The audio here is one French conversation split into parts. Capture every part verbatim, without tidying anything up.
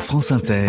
France Inter,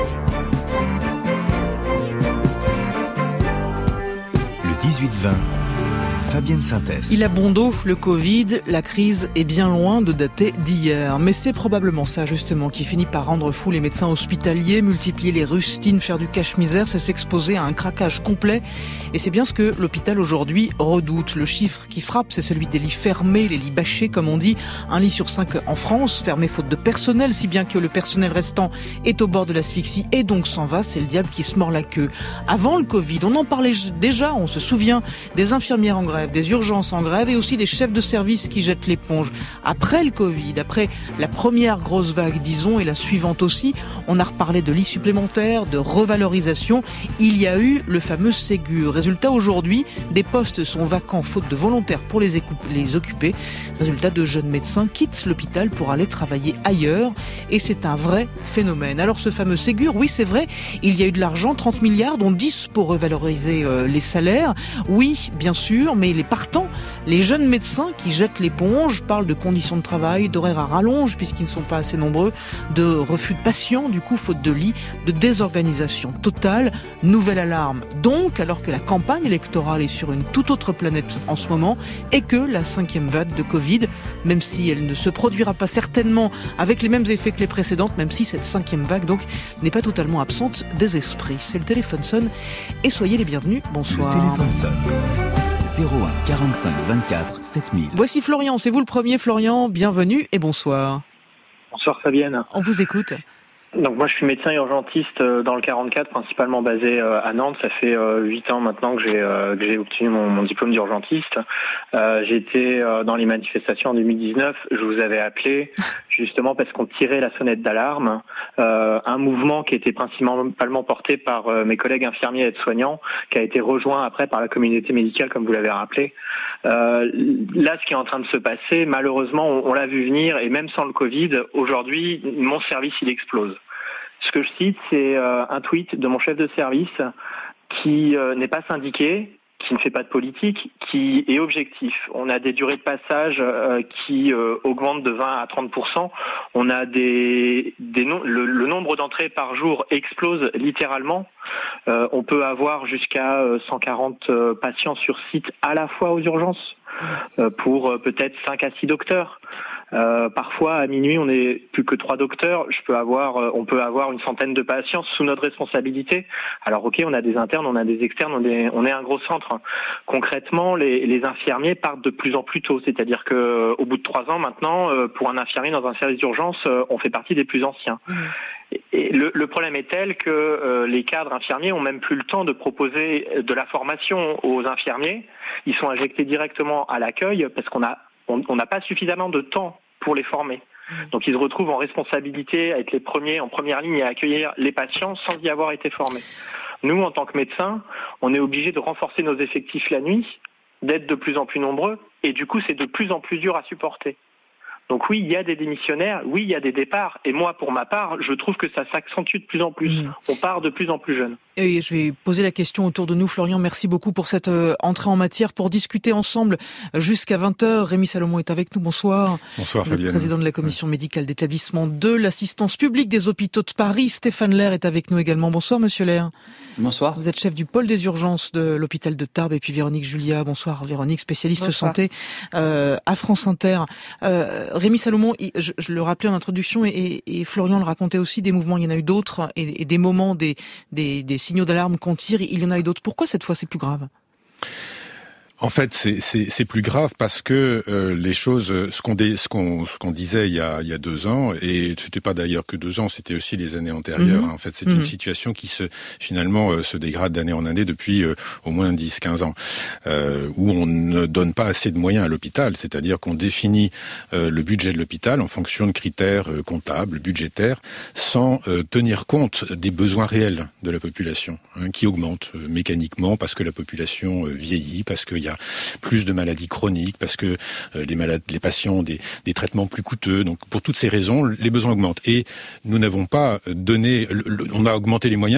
le dix-huit vingt, Fabienne Synthèse. Il a bon dos, le Covid, la crise est bien loin de dater d'hier. Mais c'est probablement ça, justement, qui finit par rendre fou les médecins hospitaliers, multiplier les rustines, faire du cache-misère, c'est s'exposer à un craquage complet. Et c'est bien ce que l'hôpital aujourd'hui redoute. Le chiffre qui frappe, c'est celui des lits fermés, les lits bâchés, comme on dit. Un lit sur cinq en France, fermé faute de personnel, si bien que le personnel restant est au bord de l'asphyxie et donc s'en va. C'est le diable qui se mord la queue. Avant le Covid, on en parlait déjà, on se souvient des infirmières en grève, des urgences en grève et aussi des chefs de service qui jettent l'éponge. Après le Covid, après la première grosse vague, disons, et la suivante aussi, on a reparlé de lits supplémentaires, de revalorisation. Il y a eu le fameux Ségur. Résultat, aujourd'hui, des postes sont vacants faute de volontaires pour les, écou- les occuper. Résultat, de jeunes médecins quittent l'hôpital pour aller travailler ailleurs et c'est un vrai phénomène. Alors ce fameux Ségur, oui c'est vrai, il y a eu de l'argent, trente milliards, dont dix pour revaloriser euh, les salaires. Oui, bien sûr, mais les partants, les jeunes médecins qui jettent l'éponge, parlent de conditions de travail, d'horaires à rallonge puisqu'ils ne sont pas assez nombreux, de refus de patients, du coup faute de lit, de désorganisation totale. Nouvelle alarme donc, alors que la campagne électorale est sur une toute autre planète en ce moment et que la cinquième vague de Covid, même si elle ne se produira pas certainement avec les mêmes effets que les précédentes, même si cette cinquième vague donc n'est pas totalement absente des esprits. C'est le téléphone sonne et soyez les bienvenus. Bonsoir. Le téléphone sonne. zéro un quarante-cinq vingt-quatre sept mille. Voici Florian, c'est vous le premier Florian, bienvenue et bonsoir. Bonsoir Fabienne. On vous écoute. Donc moi je suis médecin urgentiste dans le quarante-quatre, principalement basé à Nantes. Ça fait huit ans maintenant que j'ai, euh, que j'ai obtenu mon, mon diplôme d'urgentiste. Euh, j'ai été dans les manifestations en deux mille dix-neuf. Je vous avais appelé justement parce qu'on tirait la sonnette d'alarme. Euh, un mouvement qui était principalement porté par euh, mes collègues infirmiers et aides-soignants, qui a été rejoint après par la communauté médicale, comme vous l'avez rappelé. Euh, là, ce qui est en train de se passer, malheureusement, on, on l'a vu venir, et même sans le Covid, aujourd'hui, mon service, il explose. Ce que je cite, c'est euh, un tweet de mon chef de service qui euh, n'est pas syndiqué, qui ne fait pas de politique, qui est objectif. On a des durées de passage euh, qui euh, augmentent de vingt à trente pour cent. On a des, des no- le, le nombre d'entrées par jour explose littéralement. Euh, on peut avoir jusqu'à euh, cent quarante euh, patients sur site à la fois aux urgences euh, pour euh, peut-être cinq à six docteurs. Euh, parfois, à minuit, on n'est plus que trois docteurs. Je peux avoir, euh, on peut avoir une centaine de patients sous notre responsabilité. Alors, ok, on a des internes, on a des externes, on est, on est un gros centre. Concrètement, les, les infirmiers partent de plus en plus tôt. C'est-à-dire que, euh, au bout de trois ans maintenant, euh, pour un infirmier dans un service d'urgence, euh, on fait partie des plus anciens. Mmh. Et le, le problème est tel que euh, les cadres infirmiers ont même plus le temps de proposer de la formation aux infirmiers. Ils sont injectés directement à l'accueil parce qu'on a, on n'a pas suffisamment de temps pour les former. Donc ils se retrouvent en responsabilité à être les premiers en première ligne et à accueillir les patients sans y avoir été formés. Nous, en tant que médecins, on est obligés de renforcer nos effectifs la nuit, d'être de plus en plus nombreux, et du coup c'est de plus en plus dur à supporter. Donc oui, il y a des démissionnaires, oui, il y a des départs, et moi, pour ma part, je trouve que ça s'accentue de plus en plus. Mmh. On part de plus en plus jeune. Et je vais poser la question autour de nous. Florian, merci beaucoup pour cette euh, entrée en matière, pour discuter ensemble jusqu'à vingt heures. Rémi Salomon est avec nous, bonsoir. Bonsoir, Vous Fabienne. êtes président de la commission médicale d'établissement de l'assistance publique des hôpitaux de Paris. Stéphane Lair est avec nous également. Bonsoir, monsieur Lair. Bonsoir. Vous êtes chef du pôle des urgences de l'hôpital de Tarbes, et puis Véronique Julia. Bonsoir, Véronique, spécialiste Bonsoir. santé euh, à France Inter. Euh, Rémi Salomon, je, je le rappelais en introduction, et, et Florian le racontait aussi, des mouvements, il y en a eu d'autres, et, et des moments, des, des, des signaux d'alarme qu'on tire, il y en a eu d'autres. Pourquoi cette fois c'est plus grave ? En fait, c'est, c'est, c'est plus grave parce que euh, les choses, ce qu'on, dé, ce, qu'on, ce qu'on disait il y, a, il y a deux ans, et c'était pas d'ailleurs que deux ans, c'était aussi les années antérieures. Mmh. En fait, c'est mmh. une situation qui se finalement euh, se dégrade d'année en année depuis euh, au moins dix à quinze ans, euh, où on ne donne pas assez de moyens à l'hôpital, c'est-à-dire qu'on définit euh, le budget de l'hôpital en fonction de critères euh, comptables, budgétaires, sans euh, tenir compte des besoins réels de la population, hein, qui augmentent euh, mécaniquement parce que la population euh, vieillit, parce qu'il y a plus de maladies chroniques, parce que euh, les malades, les patients ont des, des traitements plus coûteux. Donc, pour toutes ces raisons, les besoins augmentent. Et nous n'avons pas donné, le, le, on a augmenté les moyens, mais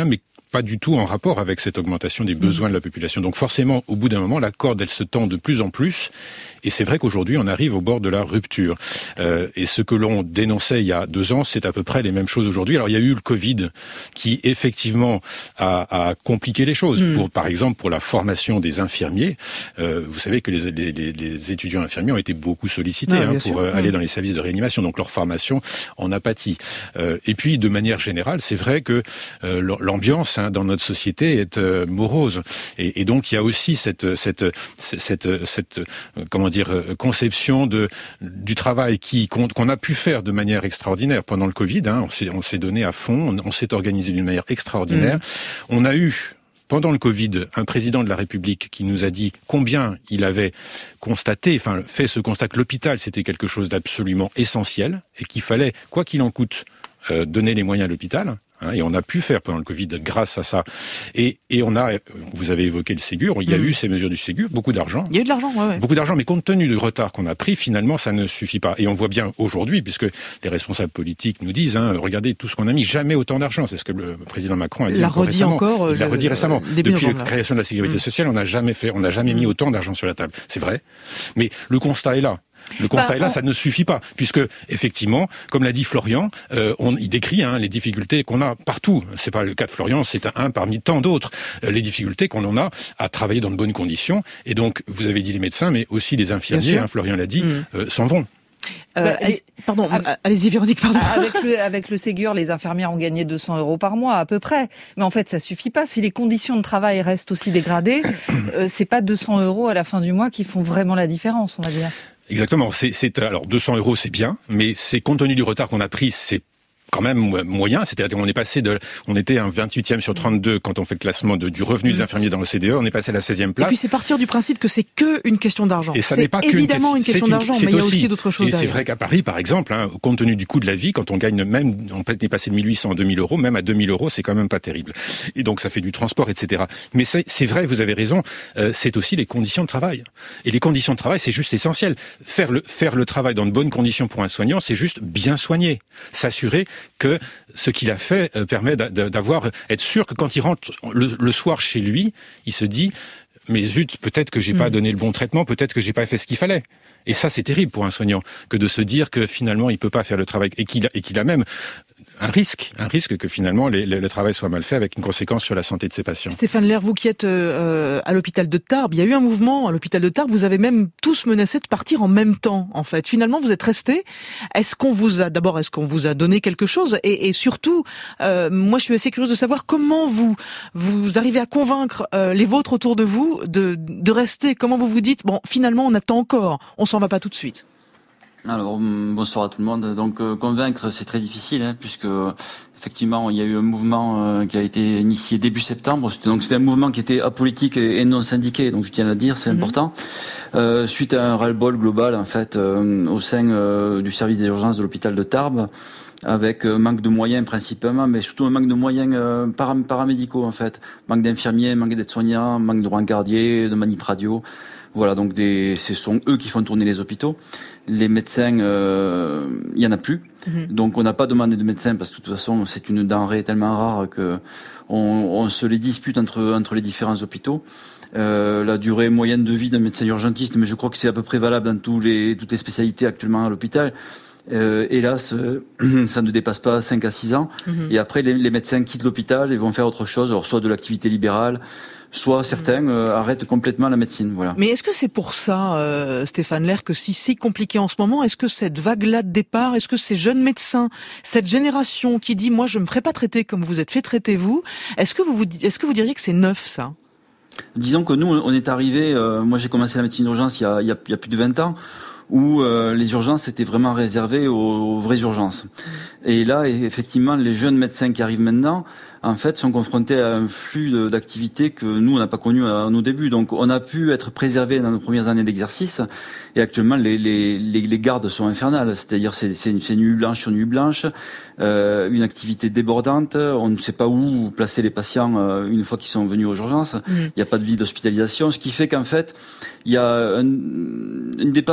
pas du tout en rapport avec cette augmentation des besoins mmh. de la population. Donc forcément, au bout d'un moment, la corde, elle se tend de plus en plus. Et c'est vrai qu'aujourd'hui, on arrive au bord de la rupture. Euh, et ce que l'on dénonçait il y a deux ans, c'est à peu près les mêmes choses aujourd'hui. Alors, il y a eu le Covid qui, effectivement, a, a compliqué les choses. Mmh. Pour, par exemple, pour la formation des infirmiers, euh, vous savez que les, les, les, les étudiants infirmiers ont été beaucoup sollicités ouais, hein, pour euh, aller dans les services de réanimation. Donc, leur formation en a pâti. Euh, et puis, de manière générale, c'est vrai que euh, l'ambiance hein, dans notre société est euh, morose. Et, et donc, il y a aussi cette, cette, cette, cette, cette euh, comment dire, conception de, du travail qui, qu'on, qu'on a pu faire de manière extraordinaire pendant le Covid. Hein, on, s'est, on s'est donné à fond, on, on s'est organisé d'une manière extraordinaire. Mmh. On a eu, pendant le Covid, un président de la République qui nous a dit combien il avait constaté, enfin fait ce constat que l'hôpital, c'était quelque chose d'absolument essentiel et qu'il fallait, quoi qu'il en coûte, euh, donner les moyens à l'hôpital. Hein, et on a pu faire pendant le Covid grâce à ça. Et, et on a, vous avez évoqué le Ségur, il y a mmh. eu ces mesures du Ségur, beaucoup d'argent. Il y a eu de l'argent, ouais, ouais. Beaucoup d'argent, mais compte tenu du retard qu'on a pris, finalement, ça ne suffit pas. Et on voit bien aujourd'hui, puisque les responsables politiques nous disent, hein, regardez tout ce qu'on a mis, jamais autant d'argent. C'est ce que le président Macron a dit. Il l'a redit récemment. encore. Il l'a redit récemment. Depuis la création de la sécurité mmh. sociale, on n'a jamais fait, on n'a jamais mmh. mis autant d'argent sur la table. C'est vrai. Mais le constat est là. Le constat bah, est là, on... ça ne suffit pas, puisque effectivement, comme l'a dit Florian, euh, on, il décrit hein, les difficultés qu'on a partout. C'est pas le cas de Florian, c'est un, un parmi tant d'autres. Euh, les difficultés qu'on en a à travailler dans de bonnes conditions. Et donc, vous avez dit les médecins, mais aussi les infirmiers. Hein, Florian l'a dit, mmh. euh, s'en vont. Euh, bah, allez, pardon, avec, allez-y Véronique, pardon. Avec le, avec le Ségur, les infirmières ont gagné deux cents euros par mois à peu près. Mais en fait, ça suffit pas. Si les conditions de travail restent aussi dégradées, euh, c'est pas deux cents euros à la fin du mois qui font vraiment la différence, on va dire. Exactement. C'est, c'est alors deux cents euros, c'est bien, mais c'est compte tenu du retard qu'on a pris, c'est quand même moyen, c'est-à-dire qu'on est passé de, on était un vingt-huitième sur trente-deux quand on fait le classement de, du revenu des infirmiers dans l'O C D E, on est passé à la seizième place. Et puis c'est partir du principe que c'est que une question d'argent. Et ça c'est n'est pas évidemment une question une, d'argent, mais il y a aussi d'autres choses et derrière. C'est vrai qu'à Paris, par exemple, hein, compte tenu du coût de la vie, quand on gagne même, on est passé de mille huit cents à deux mille euros, même à deux mille euros, c'est quand même pas terrible. Et donc ça fait du transport, et cetera. Mais c'est, c'est vrai, vous avez raison, euh, c'est aussi les conditions de travail. Et les conditions de travail, c'est juste essentiel. Faire le, faire le travail dans de bonnes conditions pour un soignant, c'est juste bien soigner. S'assurer que ce qu'il a fait euh, permet d'avoir, être sûr que quand il rentre le, le soir chez lui, il se dit « mais zut, peut-être que j'ai mmh. pas donné le bon traitement, peut-être que j'ai pas fait ce qu'il fallait ». Et ça, c'est terrible pour un soignant, que de se dire que finalement, il peut pas faire le travail, et qu'il a, et qu'il a même un risque, un risque que finalement les, les, le travail soit mal fait avec une conséquence sur la santé de ses patients. Stéphane Lerre, vous qui êtes euh, à l'hôpital de Tarbes, il y a eu un mouvement à l'hôpital de Tarbes, vous avez même tous menacé de partir en même temps, en fait. Finalement, vous êtes restés. Est-ce qu'on vous a, d'abord, est-ce qu'on vous a donné quelque chose? Et, et surtout, euh, moi, je suis assez curieuse de savoir comment vous, vous arrivez à convaincre euh, les vôtres autour de vous de, de rester. Comment vous vous dites, bon, finalement, on attend encore, on s'en va pas tout de suite. Alors bonsoir à tout le monde. Donc euh, convaincre c'est très difficile hein, puisque effectivement il y a eu un mouvement euh, qui a été initié début septembre. C'était, donc c'était un mouvement qui était apolitique et, et non syndiqué. Donc je tiens à le dire, c'est mmh. important. Euh, suite à un ras-le-bol global en fait euh, au sein euh, du service des urgences de l'hôpital de Tarbes, avec euh, manque de moyens principalement, mais surtout un manque de moyens euh, param- paramédicaux en fait, manque d'infirmiers, manque d'aides-soignants, manque de brancardiers, de manip radio. Voilà, donc des, ce sont eux qui font tourner les hôpitaux. Les médecins, il euh, y en a plus. Mmh. Donc on n'a pas demandé de médecins parce que de toute façon c'est une denrée tellement rare que on, on se les dispute entre entre les différents hôpitaux. Euh, la durée moyenne de vie d'un médecin urgentiste, mais je crois que c'est à peu près valable dans tous les toutes les spécialités actuellement à l'hôpital. Euh, hélas, euh, ça ne dépasse pas cinq à six ans. Mmh. Et après, les, les médecins quittent l'hôpital et vont faire autre chose, alors soit de l'activité libérale, soit certains euh, arrêtent complètement la médecine. Voilà. Mais est-ce que c'est pour ça, euh, Stéphane Lerre, que si c'est compliqué en ce moment, est-ce que cette vague-là de départ, est-ce que ces jeunes médecins, cette génération qui dit « moi, je me ferai pas traiter comme vous êtes fait traiter vous », est-ce que vous, vous, est-ce que vous diriez que c'est neuf, ça ? Disons que nous, on est arrivé, euh, moi j'ai commencé la médecine d'urgence il y a, il y a, il y a plus de vingt ans, où euh, les urgences étaient vraiment réservées aux, aux vraies urgences. Et là, effectivement, les jeunes médecins qui arrivent maintenant, en fait, sont confrontés à un flux de, d'activités que nous, on n'a pas connu à nos débuts. Donc, on a pu être préservés dans nos premières années d'exercice, et actuellement, les, les, les, les gardes sont infernales. C'est-à-dire, c'est, c'est, c'est nuit blanche sur nuit blanche, euh, une activité débordante, on ne sait pas où placer les patients euh, une fois qu'ils sont venus aux urgences. Mmh. Il n'y a pas de lit d'hospitalisation, ce qui fait qu'en fait, il y a un, une dépense d'énergie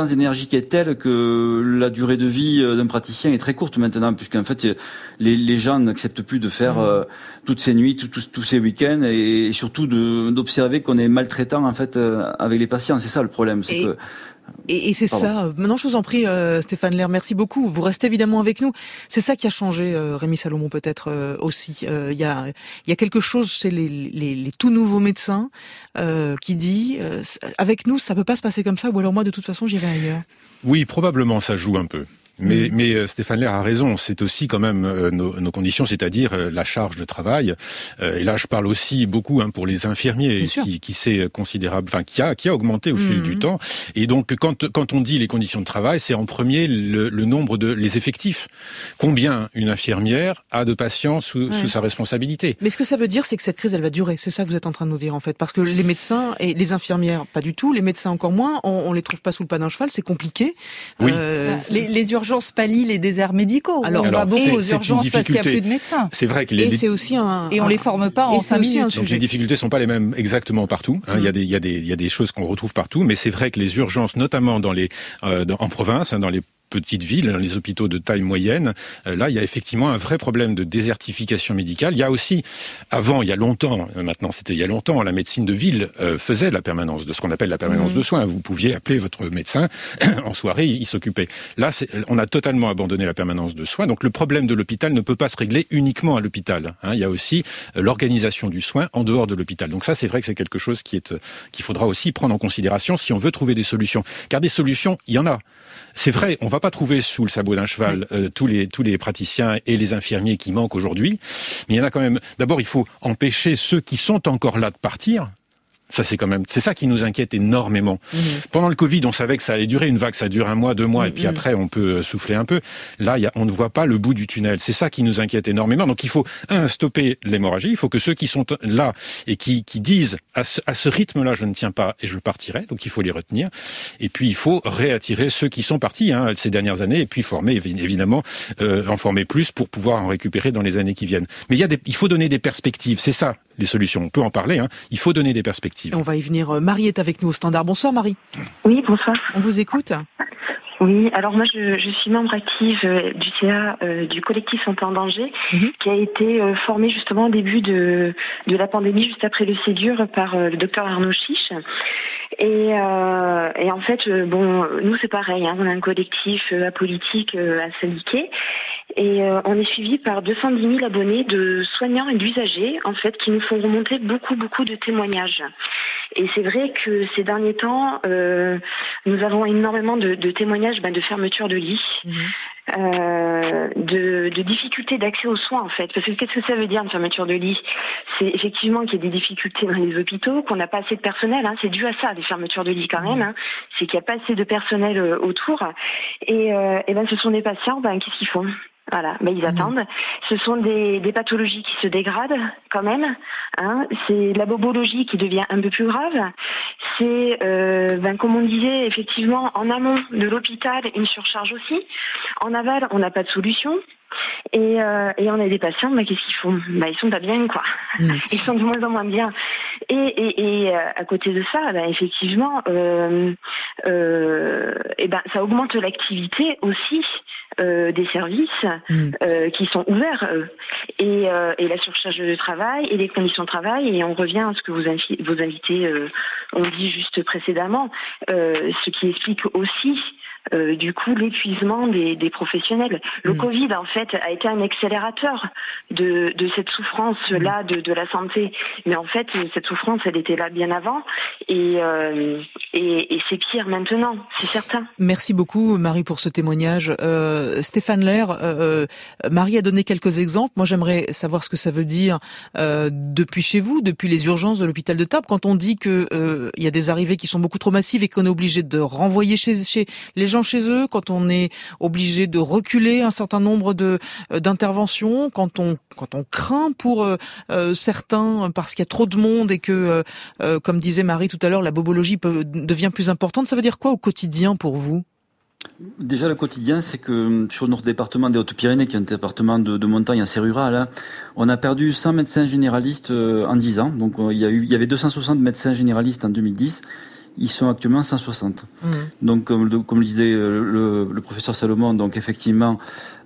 logique est telle que la durée de vie d'un praticien est très courte maintenant, puisqu'en fait les, les gens n'acceptent plus de faire euh, toutes ces nuits, tout, tout, tous ces week-ends, et, et surtout de, d'observer qu'on est maltraitant en fait euh, avec les patients. C'est ça le problème, c'est et... que Et, et c'est Pardon. ça. Maintenant, je vous en prie, euh, Stéphane Lerre, merci beaucoup. Vous restez évidemment avec nous. C'est ça qui a changé, euh, Rémi Salomon, peut-être euh, aussi. Il euh, y a, il y a quelque chose chez les, les, les tout nouveaux médecins euh, qui dit euh, avec nous, ça peut pas se passer comme ça. Ou alors moi, de toute façon, j'irai ailleurs. Oui, probablement, ça joue un peu. Mais, mmh. mais euh, Stéphane Lerre a raison, c'est aussi quand même euh, nos, nos conditions, c'est-à-dire euh, la charge de travail. Euh, et là, je parle aussi beaucoup hein, pour les infirmiers, qui, qui s'est considérable, enfin qui a qui a augmenté au mmh. fil du temps. Et donc, quand quand on dit les conditions de travail, c'est en premier le, le nombre de les effectifs. Combien une infirmière a de patients sous, ouais. sous sa responsabilité. Mais ce que ça veut dire, c'est que cette crise, elle va durer. C'est ça que vous êtes en train de nous dire en fait, parce que les médecins et les infirmières, pas du tout. Les médecins encore moins. On, on les trouve pas sous le pas d'un cheval, c'est compliqué. Oui. Euh, les, les urgences urgences pallient les déserts médicaux. Alors, on alors va beaucoup aux urgences parce qu'il n'y a plus de médecins. C'est vrai que les... Et c'est aussi un... Et on un... les forme pas en cinq minutes. Donc les difficultés sont pas les mêmes exactement partout. Hein. Mmh. Il y a des, il y a des, il y a des choses qu'on retrouve partout, mais c'est vrai que les urgences, notamment dans les, euh, dans, en province, hein, dans les petites villes, dans les hôpitaux de taille moyenne, euh, là, il y a effectivement un vrai problème de désertification médicale. Il y a aussi, avant, il y a longtemps, maintenant c'était il y a longtemps, la médecine de ville euh, faisait la permanence, de ce qu'on appelle la permanence mmh. de soins. Vous pouviez appeler votre médecin en soirée, il, il s'occupait. Là, c'est, on a totalement abandonné la permanence de soins. Donc le problème de l'hôpital ne peut pas se régler uniquement à l'hôpital. Hein. Il y a aussi euh, l'organisation du soin en dehors de l'hôpital. Donc ça, c'est vrai que c'est quelque chose qui est, euh, qu'il faudra aussi prendre en considération si on veut trouver des solutions. Car des solutions, il y en a. C'est vrai, on va pas trouver sous le sabot d'un cheval euh, tous les tous les praticiens et les infirmiers qui manquent aujourd'hui, mais il y en a quand même. D'abord, il faut empêcher ceux qui sont encore là de partir. Ça, c'est quand même, c'est ça qui nous inquiète énormément. Mmh. Pendant le Covid, on savait que ça allait durer une vague, ça dure un mois, deux mois, mmh. et puis après, on peut souffler un peu. Là, y a, on ne voit pas le bout du tunnel. C'est ça qui nous inquiète énormément. Donc, il faut, un, stopper l'hémorragie. Il faut que ceux qui sont là et qui, qui disent, à ce, à ce rythme-là, je ne tiens pas et je partirai. Donc, il faut les retenir. Et puis, il faut réattirer ceux qui sont partis, hein, ces dernières années, et puis former, évidemment, euh, en former plus pour pouvoir en récupérer dans les années qui viennent. Mais il y a des, il faut donner des perspectives. C'est ça, les solutions. On peut en parler, hein. Il faut donner des perspectives. On va y venir. Marie est avec nous au standard. Bonsoir Marie. Oui, bonsoir. On vous écoute. Oui, alors moi je, je suis membre active euh, du C A euh, du collectif Santé en danger, mmh. qui a été euh, formé justement au début de, de la pandémie, juste après le Ségur, par euh, le docteur Arnaud Chiche. Et, euh, et en fait, euh, bon, nous c'est pareil, hein, on a un collectif euh, apolitique euh, à syndiquer. Et euh, on est suivi par deux cent dix mille abonnés de soignants et d'usagers, en fait, qui nous font remonter beaucoup, beaucoup de témoignages. Et c'est vrai que ces derniers temps, euh, nous avons énormément de, de témoignages ben, de fermeture de lits, mmh. euh, de, de difficultés d'accès aux soins, en fait. Parce que qu'est-ce que ça veut dire, une fermeture de lits ? C'est effectivement qu'il y a des difficultés dans les hôpitaux, qu'on n'a pas assez de personnel. Hein, c'est dû à ça, des fermetures de lits quand même. Hein, c'est qu'il n'y a pas assez de personnel euh, autour. Et, euh, et ben, ce sont des patients, ben, qu'est-ce qu'ils font ? Voilà, mais ils attendent. Ce sont des, des pathologies qui se dégradent quand même. Hein. C'est la bobologie qui devient un peu plus grave. C'est, euh, ben, comme on disait, effectivement, en amont de l'hôpital, une surcharge aussi. En aval, on n'a pas de solution. Et, euh, et on a des patients, mais qu'est-ce qu'ils font ? Bah, ils sont pas bien, quoi. Mmh. Ils sont de moins en moins bien. Et, et, et à côté de ça, bah, effectivement, euh, euh, et ben, ça augmente l'activité aussi euh, des services mmh. euh, qui sont ouverts. Euh, et, euh, et la surcharge de travail et les conditions de travail. Et on revient à ce que vos, invi- vos invités euh, ont dit juste précédemment, euh, ce qui explique aussi Euh, du coup, l'épuisement des, des professionnels. Le mmh. Covid, en fait, a été un accélérateur de, de cette souffrance-là de, de la santé. Mais en fait, cette souffrance, elle était là bien avant. Et, euh, et, et c'est pire maintenant, c'est certain. Merci beaucoup, Marie, pour ce témoignage. Euh, Stéphane Lerre, euh, Marie a donné quelques exemples. Moi, j'aimerais savoir ce que ça veut dire euh, depuis chez vous, depuis les urgences de l'hôpital de Tarbes, quand on dit que euh, y a des arrivées qui sont beaucoup trop massives et qu'on est obligé de renvoyer chez, chez les gens chez eux, quand on est obligé de reculer un certain nombre de euh, d'interventions, quand on quand on craint pour euh, euh, certains parce qu'il y a trop de monde et que, euh, euh, comme disait Marie tout à l'heure, la bobologie peut, devient plus importante. Ça veut dire quoi au quotidien pour vous ? Déjà, le quotidien, c'est que sur notre département des Hautes-Pyrénées, qui est un département de, de montagne assez rural, hein, on a perdu cent médecins généralistes euh, en dix ans. Donc, euh, il y a eu, il y avait deux cent soixante médecins généralistes en deux mille dix. ils sont actuellement cent soixante. Mmh. Donc, comme, comme le disait le, le professeur Salomon, donc effectivement,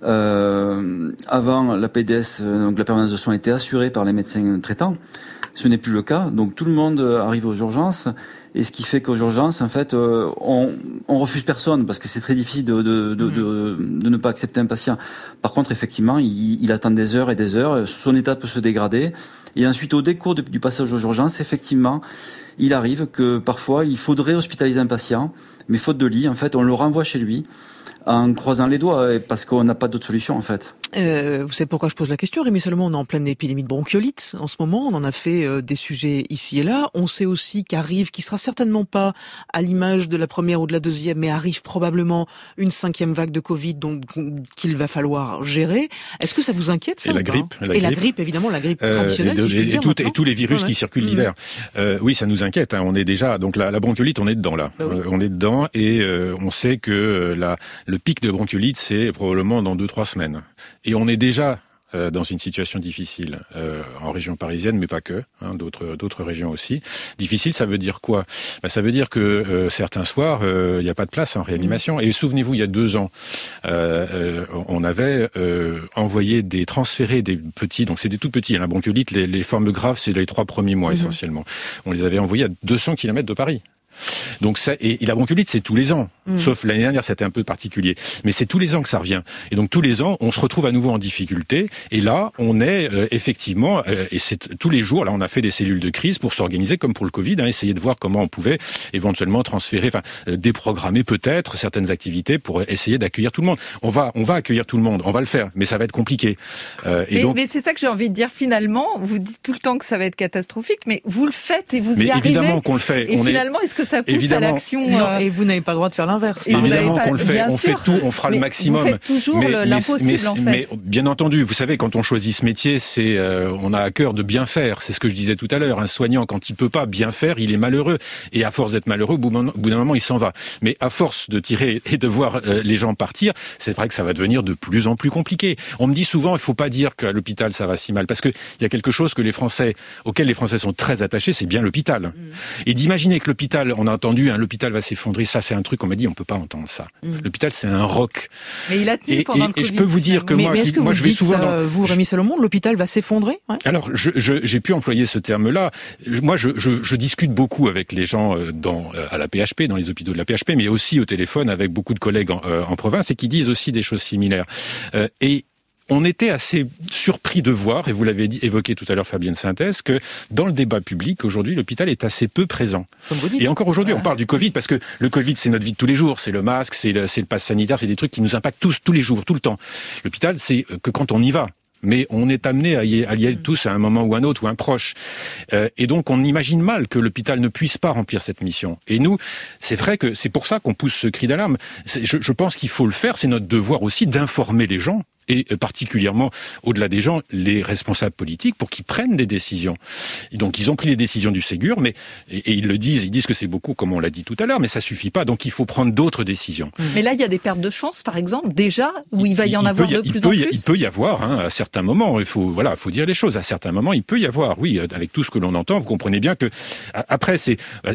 euh, avant la P D S, donc la permanence de soins était assurée par les médecins traitants. Ce n'est plus le cas. Donc tout le monde arrive aux urgences, et ce qui fait qu'aux urgences, en fait, euh, on, on refuse personne parce que c'est très difficile de, de, de, mmh. de, de ne pas accepter un patient. Par contre, effectivement, il, il attend des heures et des heures. Son état peut se dégrader. Et ensuite, au décours de, du passage aux urgences, effectivement, il arrive que parfois, il faudrait hospitaliser un patient, mais faute de lit, en fait, on le renvoie chez lui en croisant les doigts parce qu'on n'a pas d'autre solution, en fait. Euh, vous savez pourquoi je pose la question, Rémi Salomon? On est en pleine épidémie de bronchiolite en ce moment. On en a fait euh, des sujets ici et là. On sait aussi qu'arrive, qui sera certainement pas à l'image de la première ou de la deuxième, mais arrive probablement une cinquième vague de Covid, donc qu'il va falloir gérer. Est-ce que ça vous inquiète, ça? Et la grippe, la Et grippe. la grippe, évidemment, la grippe euh, traditionnelle, et, de, si je puis et, dire, tout, et tous les virus ouais, qui ouais. circulent mmh. l'hiver. Euh, oui, ça nous inquiète. Hein. On est déjà donc la, la bronchiolite, on est dedans là. Bah oui. euh, on est dedans et euh, on sait que euh, la, le pic de bronchiolite, c'est probablement dans deux trois semaines. Et on est déjà Euh, dans une situation difficile euh, en région parisienne, mais pas que, hein, d'autres d'autres régions aussi. Difficile, ça veut dire quoi? Ben, ça veut dire que euh, certains soirs, il euh, n'y a pas de place en réanimation. Mmh. Et souvenez-vous, il y a deux ans, euh, euh, on avait euh, envoyé des transférés des petits, donc c'est des tout petits. Hein, la bronchiolite, les, les formes graves, c'est les trois premiers mois mmh. essentiellement. On les avait envoyés à deux cents kilomètres de Paris. Donc ça, et, et la bronchiolite, c'est tous les ans. Mmh. Sauf l'année dernière, c'était un peu particulier. Mais c'est tous les ans que ça revient. Et donc tous les ans, on se retrouve à nouveau en difficulté. Et là, on est euh, effectivement, euh, et c'est tous les jours, là, on a fait des cellules de crise pour s'organiser comme pour le Covid, hein, essayer de voir comment on pouvait éventuellement transférer, enfin, euh, déprogrammer peut-être certaines activités pour essayer d'accueillir tout le monde. On va, on va accueillir tout le monde, on va le faire, mais ça va être compliqué. Euh, et mais, donc... mais c'est ça que j'ai envie de dire. Finalement, vous dites tout le temps que ça va être catastrophique, mais vous le faites et vous mais y arrivez. Évidemment qu'on le fait. Et on finalement, est... est-ce que ça pousse évidemment... à l'action euh... Et vous n'avez pas le droit de faire l'inverse. Et évidemment pas... qu'on le fait. Bien on sûr, fait tout, on fera le maximum. Vous faites toujours mais, l'impossible, mais, en fait. Mais bien entendu, vous savez, quand on choisit ce métier, c'est euh, on a à cœur de bien faire. C'est ce que je disais tout à l'heure. Un soignant, quand il peut pas bien faire, il est malheureux. Et à force d'être malheureux, au bout d'un moment, il s'en va. Mais à force de tirer et de voir euh, les gens partir, c'est vrai que ça va devenir de plus en plus compliqué. On me dit souvent, il faut pas dire qu'à l'hôpital ça va si mal, parce que il y a quelque chose que les Français, auquel les Français sont très attachés, c'est bien l'hôpital. Mmh. Et d'imaginer que l'hôpital, on a entendu, hein, l'hôpital va s'effondrer, ça c'est un truc, on m'a dit, on peut pas entendre ça. Mmh. L'hôpital, c'est un roc. Mais il a tenu et, pendant et, le Covid. Et je peux vous dire que mais, moi, mais est-ce qui, que moi vous je vais dites souvent ça, dans... vous, Rémi Salomon, l'hôpital va s'effondrer? Ouais. Alors, je, je, j'ai pu employer ce terme-là. Moi, je, je, je discute beaucoup avec les gens dans, à la P H P, dans les hôpitaux de la P H P, mais aussi au téléphone avec beaucoup de collègues en, euh, en province et qui disent aussi des choses similaires. Euh, et on était assez surpris de voir, et vous l'avez dit, évoqué tout à l'heure Fabienne Synthèse, que dans le débat public, aujourd'hui, l'hôpital est assez peu présent. Et encore aujourd'hui, on parle du Covid, parce que le Covid, c'est notre vie de tous les jours, c'est le masque, c'est le, c'est le pass sanitaire, c'est des trucs qui nous impactent tous, tous les jours, tout le temps. L'hôpital, c'est que quand on y va. Mais on est amené à y aller tous à un moment ou un autre, ou un proche. Euh, et donc, on imagine mal que l'hôpital ne puisse pas remplir cette mission. Et nous, c'est vrai que c'est pour ça qu'on pousse ce cri d'alarme. Je, je pense qu'il faut le faire, c'est notre devoir aussi d'informer les gens, et particulièrement, au-delà des gens, les responsables politiques, pour qu'ils prennent des décisions. Et donc, ils ont pris les décisions du Ségur, mais et, et ils le disent, ils disent que c'est beaucoup, comme on l'a dit tout à l'heure, mais ça suffit pas, donc il faut prendre d'autres décisions. Mais là, il y a des pertes de chance, par exemple, déjà, où il va y en il avoir y, de il plus peut, en plus. Il peut y avoir, hein, à certains moments, il faut, voilà, faut dire les choses, à certains moments, il peut y avoir, oui, avec tout ce que l'on entend, vous comprenez bien que, après, c'est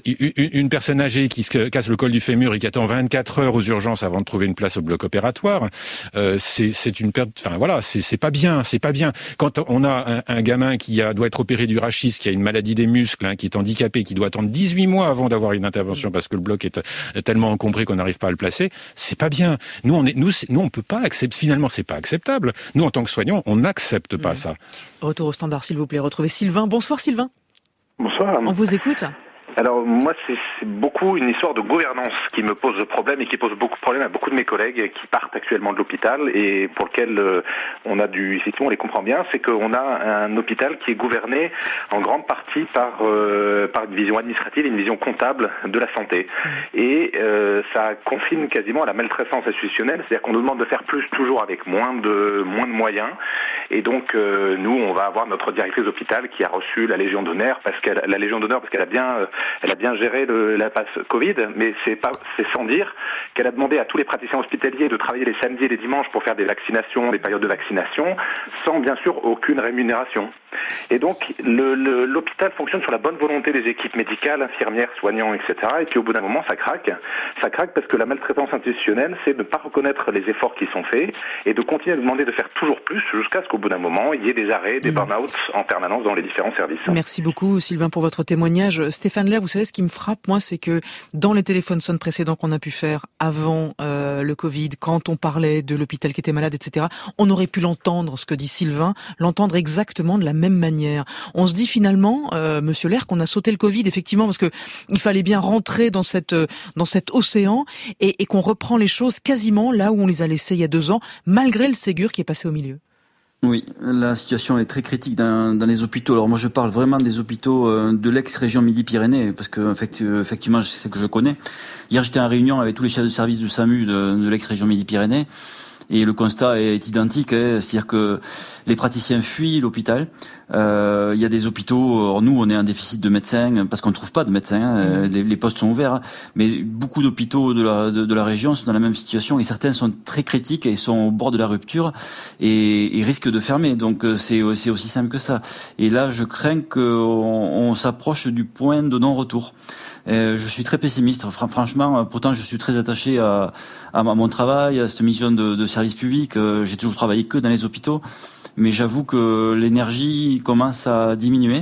une personne âgée qui se casse le col du fémur et qui attend vingt-quatre heures aux urgences avant de trouver une place au bloc opératoire, euh, c'est, c'est une perte, enfin voilà, c'est c'est pas bien, c'est pas bien. Quand on a un, un gamin qui a, doit être opéré du rachis, qui a une maladie des muscles, hein, qui est handicapé, qui doit attendre dix-huit mois avant d'avoir une intervention parce que le bloc est tellement encombré qu'on n'arrive pas à le placer, c'est pas bien. Nous, on est, nous, nous, on peut pas accepter. Finalement, c'est pas acceptable. Nous, en tant que soignants, on n'accepte pas mmh. ça. Retour au standard, s'il vous plaît. Retrouvez Sylvain. Bonsoir, Sylvain. Bonsoir. On vous écoute. Alors moi, c'est, c'est beaucoup une histoire de gouvernance qui me pose problème et qui pose beaucoup de problèmes à beaucoup de mes collègues qui partent actuellement de l'hôpital et pour lequel euh, on a dû, effectivement, on les comprend bien, c'est qu'on a un hôpital qui est gouverné en grande partie par euh, par une vision administrative et une vision comptable de la santé. Et euh, ça confine quasiment à la maltraitance institutionnelle, c'est-à-dire qu'on nous demande de faire plus toujours avec moins de moins de moyens. Et donc euh, nous, on va avoir notre directrice d'hôpital qui a reçu la Légion d'honneur parce qu'elle la Légion d'honneur parce qu'elle a bien euh, elle a bien géré le, la passe Covid, mais c'est pas c'est sans dire qu'elle a demandé à tous les praticiens hospitaliers de travailler les samedis et les dimanches pour faire des vaccinations, des périodes de vaccination, sans bien sûr aucune rémunération. Et donc le, le, l'hôpital fonctionne sur la bonne volonté des équipes médicales, infirmières, soignants, et cetera. Et puis au bout d'un moment, ça craque. Ça craque parce que la maltraitance institutionnelle, c'est de ne pas reconnaître les efforts qui sont faits et de continuer à demander de faire toujours plus jusqu'à ce qu'au bout d'un moment, il y ait des arrêts, des burn-out en permanence dans les différents services. Merci beaucoup Sylvain pour votre témoignage. Stéphane Lerre, vous savez ce qui me frappe, moi, c'est que dans les téléphones sonnes précédents qu'on a pu faire avant euh, le Covid, quand on parlait de l'hôpital qui était malade, et cetera, on aurait pu l'entendre, ce que dit Sylvain, l'entendre exactement de la même manière. On se dit finalement, euh, Monsieur Lerre, qu'on a sauté le Covid, effectivement, parce que il fallait bien rentrer dans cette dans cet océan et, et qu'on reprend les choses quasiment là où on les a laissées il y a deux ans, malgré le Ségur qui est passé au milieu. Oui, la situation est très critique dans, dans les hôpitaux. Alors moi, je parle vraiment des hôpitaux de l'ex-région Midi-Pyrénées, parce que effectivement, c'est que je connais. Hier, j'étais en réunion avec tous les chefs de service du SAMU de, de l'ex-région Midi-Pyrénées. Et le constat est identique, hein, c'est-à-dire que les praticiens fuient l'hôpital. Euh, il y a des hôpitaux, alors nous on est en déficit de médecins parce qu'on ne trouve pas de médecins, hein, les, les postes sont ouverts, hein, mais beaucoup d'hôpitaux de la, de, de la région sont dans la même situation et certains sont très critiques et sont au bord de la rupture et, et risquent de fermer. Donc c'est, c'est aussi simple que ça. Et là je crains qu'on on s'approche du point de non-retour. Euh, je suis très pessimiste, franchement. Pourtant, je suis très attaché à, à mon travail, à cette mission de, de service public. Euh, j'ai toujours travaillé que dans les hôpitaux, mais j'avoue que l'énergie commence à diminuer.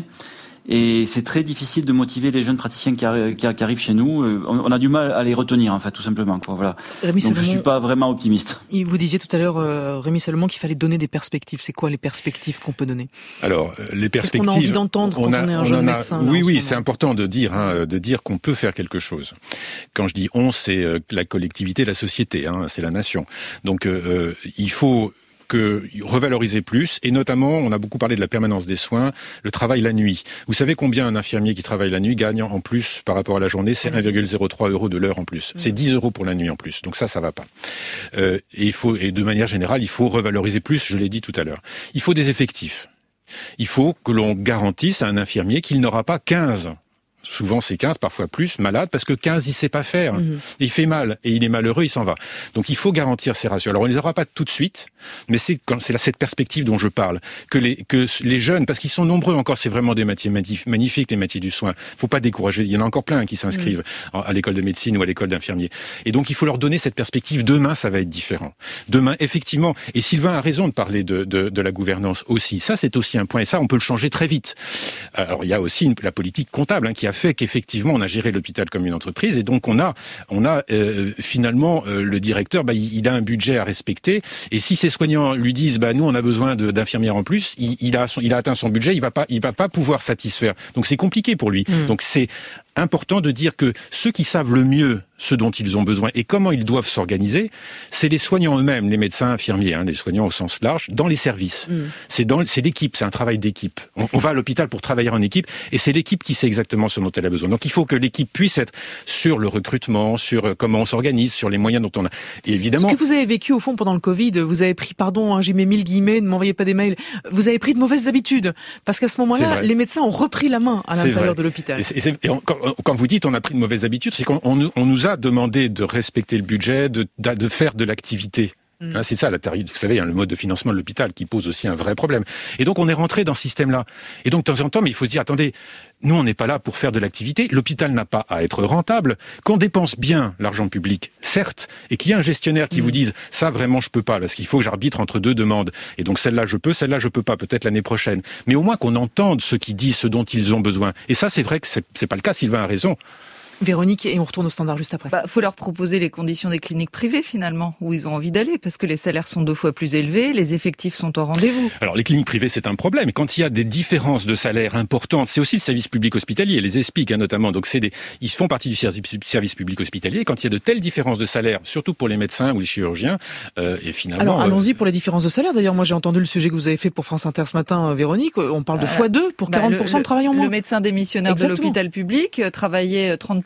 Et c'est très difficile de motiver les jeunes praticiens qui, arri- qui, qui arrivent chez nous. On a du mal à les retenir, en fait, tout simplement. Quoi, voilà. Rémi Donc Salomon, je suis pas vraiment optimiste. Vous disiez tout à l'heure, euh, Rémi Salomon, qu'il fallait donner des perspectives. C'est quoi les perspectives qu'on peut donner ? Alors, les perspectives. Qu'est-ce qu'on a envie d'entendre quand on, a, on est un jeune a, médecin Oui, là, oui, c'est important de dire, hein, de dire qu'on peut faire quelque chose. Quand je dis on, c'est la collectivité, la société, hein, c'est la nation. Donc, euh, il faut que revaloriser plus, et notamment, on a beaucoup parlé de la permanence des soins, le travail la nuit. Vous savez combien un infirmier qui travaille la nuit gagne en plus par rapport à la journée ? C'est un virgule zéro trois euros de l'heure en plus. C'est dix euros pour la nuit en plus. Donc ça, ça va pas. Euh, et il faut, et de manière générale, il faut revaloriser plus, je l'ai dit tout à l'heure. Il faut des effectifs. Il faut que l'on garantisse à un infirmier qu'il n'aura pas quinze. Souvent c'est quinze, parfois plus, malade, parce que quinze, il sait pas faire. Mmh. Il fait mal, et il est malheureux, il s'en va. Donc il faut garantir ces ratios. Alors on les aura pas tout de suite, mais c'est, c'est là cette perspective dont je parle. Que les, que les jeunes, parce qu'ils sont nombreux encore, c'est vraiment des métiers magnifiques, les métiers du soin. Faut pas décourager, il y en a encore plein qui s'inscrivent mmh. à l'école de médecine ou à l'école d'infirmier. Et donc il faut leur donner cette perspective. Demain, ça va être différent. Demain, effectivement, et Sylvain a raison de parler de, de, de la gouvernance aussi. Ça, c'est aussi un point, et ça, on peut le changer très vite. Alors il y a aussi une, la politique comptable, hein, qui a fait qu'effectivement on a géré l'hôpital comme une entreprise et donc on a on a euh, finalement euh, le directeur bah, il, il a un budget à respecter et si ses soignants lui disent bah nous on a besoin de, d'infirmières en plus, il, il a son, il a atteint son budget, il va pas il va pas pouvoir satisfaire. Donc c'est compliqué pour lui. Mmh. Donc c'est important de dire que ceux qui savent le mieux ce dont ils ont besoin et comment ils doivent s'organiser, c'est les soignants eux-mêmes, les médecins infirmiers, hein, les soignants au sens large, dans les services. Mmh. C'est dans, c'est l'équipe, c'est un travail d'équipe. On, on va à l'hôpital pour travailler en équipe et c'est l'équipe qui sait exactement ce dont elle a besoin. Donc il faut que l'équipe puisse être sur le recrutement, sur comment on s'organise, sur les moyens dont on a. Et évidemment. Ce que vous avez vécu au fond pendant le Covid, vous avez pris, pardon, hein, j'y mets mille guillemets, ne m'envoyez pas des mails, vous avez pris de mauvaises habitudes parce qu'à ce moment-là, les médecins ont repris la main à l'intérieur de l'hôpital. Et c'est, et c'est, et on, quand, quand vous dites on a pris de mauvaises habitudes, c'est qu'on on, on nous a demandé de respecter le budget, de, de faire de l'activité. Mmh. Hein, c'est ça la tarif. Vous savez, hein, le mode de financement de l'hôpital qui pose aussi un vrai problème. Et donc on est rentré dans ce système-là. Et donc de temps en temps, mais il faut se dire, attendez, nous on n'est pas là pour faire de l'activité. L'hôpital n'a pas à être rentable. Qu'on dépense bien l'argent public, certes, et qu'il y a un gestionnaire qui mmh. vous dise, ça vraiment je peux pas, parce qu'il faut que j'arbitre entre deux demandes. Et donc celle-là je peux, celle-là je peux pas, peut-être l'année prochaine. Mais au moins qu'on entende ceux qui disent ce dont ils ont besoin. Et ça c'est vrai que c'est, c'est pas le cas. Sylvain a raison. Véronique, et on retourne au standard juste après. Bah, faut leur proposer les conditions des cliniques privées, finalement, où ils ont envie d'aller, parce que les salaires sont deux fois plus élevés, les effectifs sont au rendez-vous. Alors, les cliniques privées, c'est un problème. Et quand il y a des différences de salaires importantes, c'est aussi le service public hospitalier, les ESPIC, hein, notamment. Donc, c'est des, ils font partie du service, service public hospitalier. Et quand il y a de telles différences de salaires, surtout pour les médecins ou les chirurgiens, euh, et finalement... Alors, allons-y euh... pour les différences de salaire. D'ailleurs, moi, j'ai entendu le sujet que vous avez fait pour France Inter ce matin, Véronique. On parle de fois deux pour quarante pour cent bah, le, de travail en moins. Le médecin démissionnaire Exactement. de l'hôpital public travaillait trente pour cent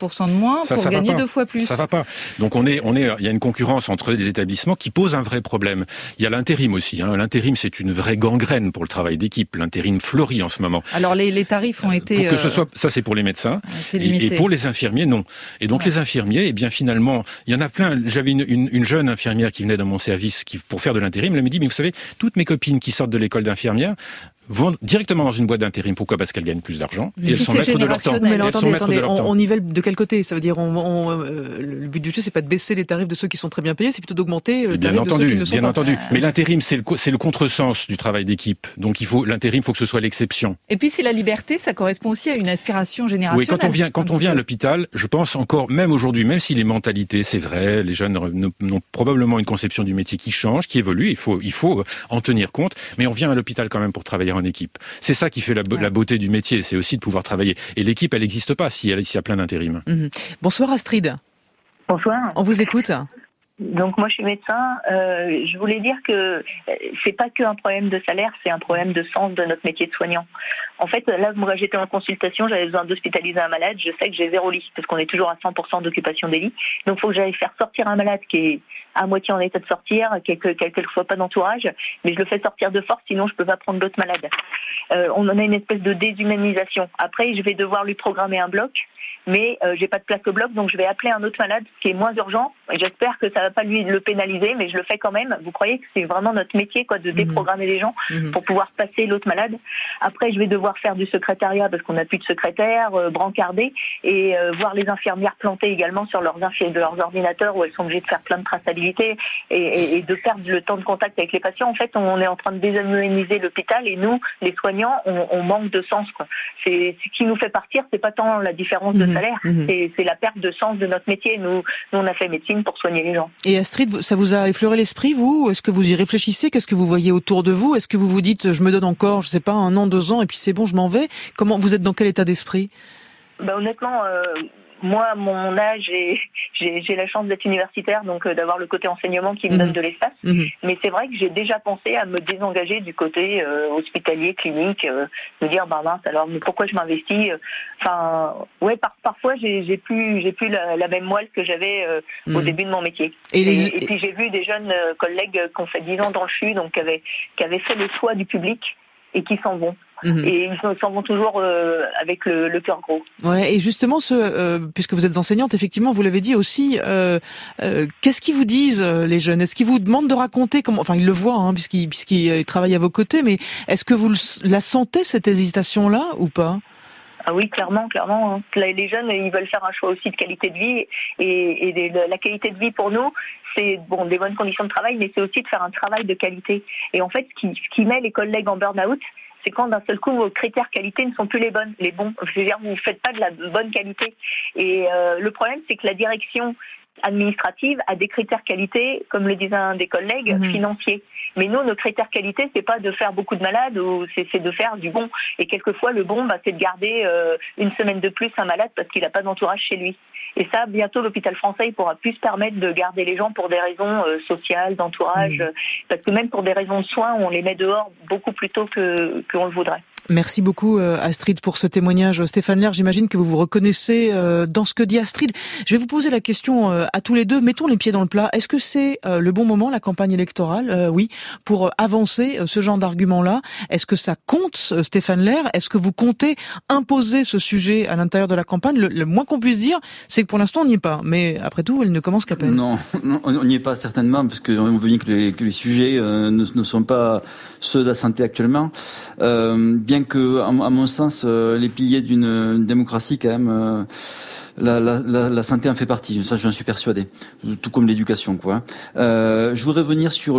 pour cent de moins ça, pour ça gagner deux fois plus. Ça va pas. Donc on est, on est, il y a une concurrence entre les établissements qui pose un vrai problème. Il y a l'intérim aussi. Hein. L'intérim, c'est une vraie gangrène pour le travail d'équipe. L'intérim fleurit en ce moment. Alors les, les tarifs ont été... Pour que ce soit, ça c'est pour les médecins. Et, et pour les infirmiers, non. Et donc ouais. les infirmiers, eh bien finalement, il y en a plein. J'avais une, une, une jeune infirmière qui venait dans mon service qui, pour faire de l'intérim. Elle me dit, mais vous savez, toutes mes copines qui sortent de l'école d'infirmière vont directement dans une boîte d'intérim. Pourquoi ? Parce qu'elles gagnent plus d'argent et elles sont maîtres de leur temps. Mais alors, attendez, attendez, on, on nivelle de quel côté ? Ça veut dire, on, on, euh, le but du jeu, c'est pas de baisser les tarifs de ceux qui sont très bien payés, c'est plutôt d'augmenter les tarifs entendu, de ceux qui ne sont bien pas. Bien entendu. Mais l'intérim, c'est le, c'est le contresens du travail d'équipe. Donc il faut, l'intérim, il faut que ce soit l'exception. Et puis c'est la liberté, ça correspond aussi à une aspiration générationnelle. Oui, quand on vient, quand on vient à l'hôpital, je pense encore, même aujourd'hui, même si les mentalités, c'est vrai, les jeunes ont probablement une conception du métier qui change, qui évolue, il faut, il faut en tenir compte. Mais on vient à l'hôpital quand même pour travailler en équipe. C'est ça qui fait la, ouais. la beauté du métier, c'est aussi de pouvoir travailler. Et l'équipe, elle n'existe pas s'il y, y a plein d'intérim. Mmh. Bonsoir Astrid. Bonsoir. On vous écoute. Donc moi je suis médecin, euh, je voulais dire que c'est pas qu'un problème de salaire, c'est un problème de sens de notre métier de soignant. En fait, là, moi j'étais en consultation, j'avais besoin d'hospitaliser un malade, je sais que j'ai zéro lit, parce qu'on est toujours à cent pour cent d'occupation des lits, donc il faut que j'aille faire sortir un malade qui est à moitié en état de sortir, qui n'a quelquefois pas d'entourage, mais je le fais sortir de force, sinon je peux pas prendre d'autres malades. Euh, on en a une espèce de déshumanisation. Après, je vais devoir lui programmer un bloc, mais euh, j'ai pas de place au bloc, donc je vais appeler un autre malade qui est moins urgent. Et j'espère que ça va pas lui le pénaliser, mais je le fais quand même. Vous croyez que c'est vraiment notre métier, quoi, de déprogrammer mmh. les gens mmh. pour pouvoir passer l'autre malade. Après, je vais devoir faire du secrétariat parce qu'on n'a plus de secrétaire, euh, brancarder et euh, voir les infirmières planter également sur leurs, infi- de leurs ordinateurs où elles sont obligées de faire plein de traçabilité et, et, et de perdre le temps de contact avec les patients. En fait, on est en train de déshumaniser l'hôpital et nous, les soignants, on, on manque de sens, quoi. C'est ce qui nous fait partir, c'est pas tant la différence de salaire, mmh. c'est, c'est la perte de sens de notre métier. Nous, nous, on a fait médecine pour soigner les gens. Et Astrid, ça vous a effleuré l'esprit, vous ? Est-ce que vous y réfléchissez ? Qu'est-ce que vous voyez autour de vous ? Est-ce que vous vous dites, je me donne encore, je sais pas, un an, deux ans, et puis c'est bon, je m'en vais ? Comment vous êtes dans quel état d'esprit ? Ben, honnêtement, euh, moi, mon âge, j'ai, j'ai, j'ai la chance d'être universitaire, donc euh, d'avoir le côté enseignement qui me mmh. donne de l'espace. Mmh. Mais c'est vrai que j'ai déjà pensé à me désengager du côté euh, hospitalier, clinique, euh, me dire, bah mince, alors mais pourquoi je m'investis ? Enfin, ouais, par, parfois j'ai, j'ai plus, j'ai plus la, la même moelle que j'avais euh, mmh. au début de mon métier. Et, les... et, et puis j'ai vu des jeunes euh, collègues qui ont fait dix ans dans le C H U, donc qui avaient, qui avaient fait le choix du public et qui s'en vont. Mmh. Et ils s'en vont toujours euh, avec le, le cœur gros. Ouais, et justement, ce, euh, puisque vous êtes enseignante, effectivement, vous l'avez dit aussi, euh, euh, qu'est-ce qu'ils vous disent, euh, les jeunes ? Est-ce qu'ils vous demandent de raconter comment, enfin, ils le voient, hein, puisqu'ils, puisqu'ils travaillent à vos côtés, mais est-ce que vous le, la sentez, cette hésitation-là, ou pas ? Ah oui, clairement, clairement. Les jeunes, ils veulent faire un choix aussi de qualité de vie, et, et la qualité de vie pour nous, c'est bon, des bonnes conditions de travail, mais c'est aussi de faire un travail de qualité. Et en fait, ce qui, ce qui met les collègues en burn-out, c'est quand d'un seul coup vos critères qualité ne sont plus les bonnes, les bons. Je veux dire, vous ne faites pas de la bonne qualité. Et euh, le problème, c'est que la direction administrative a des critères qualité, comme le disait un des collègues, mmh. financiers. Mais nous, nos critères qualité, c'est pas de faire beaucoup de malades, ou c'est, c'est de faire du bon. Et quelquefois, le bon, bah, c'est de garder euh, une semaine de plus un malade parce qu'il n'a pas d'entourage chez lui. Et ça, bientôt, l'hôpital français il pourra plus se permettre de garder les gens pour des raisons euh, sociales, d'entourage, mmh. euh, parce que même pour des raisons de soins, on les met dehors beaucoup plus tôt que qu'on le voudrait. Merci beaucoup Astrid pour ce témoignage. Stéphane Lerre, j'imagine que vous vous reconnaissez dans ce que dit Astrid. Je vais vous poser la question à tous les deux. Mettons les pieds dans le plat. Est-ce que c'est le bon moment, la campagne électorale, euh, oui, pour avancer ce genre d'argument-là ? Est-ce que ça compte, Stéphane Lerre ? Est-ce que vous comptez imposer ce sujet à l'intérieur de la campagne ? le, le moins qu'on puisse dire, c'est que pour l'instant, on n'y est pas. Mais après tout, elle ne commence qu'à peine. Non, non on n'y est pas certainement, parce qu'on veut dire que les, que les sujets euh, ne, ne sont pas ceux de la santé actuellement. Euh, bien que, à mon sens, les piliers d'une démocratie, quand même, la, la, la, la santé en fait partie. Ça, j'en suis persuadé. Tout comme l'éducation, quoi. Euh, je voudrais revenir sur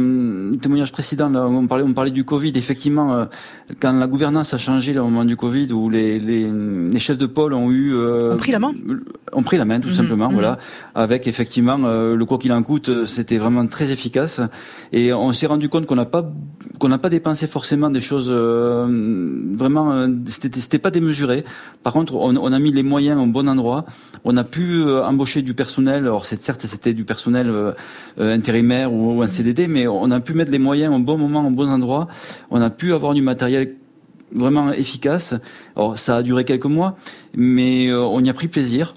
le témoignage précédent. Là, on parlait, on parlait du Covid. Effectivement, quand la gouvernance a changé là, au moment du Covid, où les, les, les chefs de pôle ont eu, euh, ont pris la main, ont pris la main, tout mmh, simplement. Mmh. Voilà, avec effectivement euh, le quoi qu'il en coûte, c'était vraiment très efficace. Et on s'est rendu compte qu'on n'a pas, qu'on n'a pas dépensé forcément des choses. Euh, Vraiment, c'était, c'était pas démesuré. Par contre, on, on a mis les moyens au bon endroit. On a pu euh, embaucher du personnel. Alors, c'est, certes, c'était du personnel euh, intérimaire ou, ou un C D D, mais on a pu mettre les moyens au bon moment, au bon endroit. On a pu avoir du matériel vraiment efficace. Alors, ça a duré quelques mois, mais euh, on y a pris plaisir.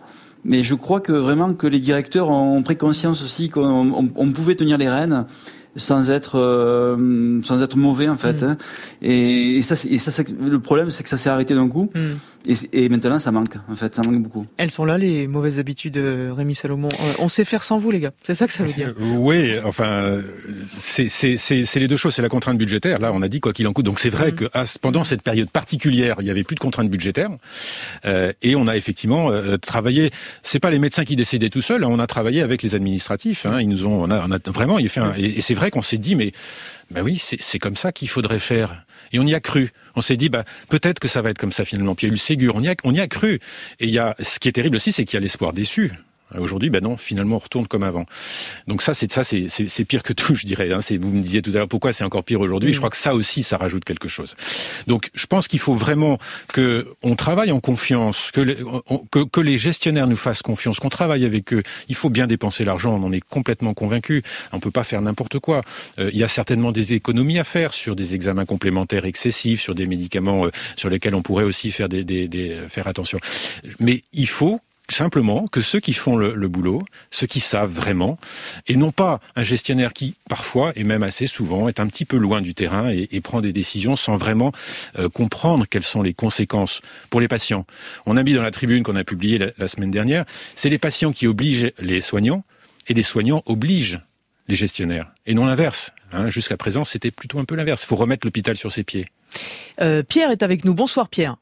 Mais je crois que vraiment que les directeurs ont pris conscience aussi qu'on on, on pouvait tenir les rênes sans être euh, sans être mauvais en fait. Mmh. Hein. Et, et ça, et ça, c'est, le problème, c'est que ça s'est arrêté d'un coup. Mmh. Et, et maintenant, ça manque. En fait, ça manque beaucoup. Elles sont là, les mauvaises habitudes, Rémi Salomon. On sait faire sans vous, les gars. C'est ça que ça veut dire. Euh, oui, enfin, c'est, c'est, c'est, c'est les deux choses. C'est la contrainte budgétaire. Là, on a dit quoi qu'il en coûte. Donc c'est vrai mmh. que à, pendant cette période particulière, il y avait plus de contraintes budgétaires. Euh, et on a effectivement euh, travaillé. C'est pas les médecins qui décidaient tout seuls. Hein, on a travaillé avec les administratifs. Hein, ils nous ont, on a, on a vraiment, il fait un, et, et c'est vrai qu'on s'est dit, mais ben oui, c'est, c'est comme ça qu'il faudrait faire. Et on y a cru. On s'est dit, bah, peut-être que ça va être comme ça finalement. Puis il y a eu le Ségur. On y a, on y a cru. Et il y a, ce qui est terrible aussi, c'est qu'il y a l'espoir déçu. Aujourd'hui, ben non, finalement, on retourne comme avant. Donc ça, c'est ça, c'est, c'est, c'est pire que tout, je dirais. Hein. C'est, vous me disiez tout à l'heure pourquoi c'est encore pire aujourd'hui. Mmh. Je crois que ça aussi, ça rajoute quelque chose. Donc, je pense qu'il faut vraiment que on travaille en confiance, que les, on, que, que les gestionnaires nous fassent confiance, qu'on travaille avec eux. Il faut bien dépenser l'argent. On en est complètement convaincus. On peut pas faire n'importe quoi. Euh, il y a certainement des économies à faire sur des examens complémentaires excessifs, sur des médicaments euh, sur lesquels on pourrait aussi faire des, des, des faire attention. Mais il faut simplement que ceux qui font le, le boulot, ceux qui savent vraiment, et non pas un gestionnaire qui, parfois, et même assez souvent, est un petit peu loin du terrain et, et prend des décisions sans vraiment euh, comprendre quelles sont les conséquences pour les patients. On a mis dans la tribune qu'on a publiée la, la semaine dernière, c'est les patients qui obligent les soignants, et les soignants obligent les gestionnaires, et non l'inverse. Hein, jusqu'à présent, c'était plutôt un peu l'inverse. Il faut remettre l'hôpital sur ses pieds. Euh, Pierre est avec nous. Bonsoir, Pierre.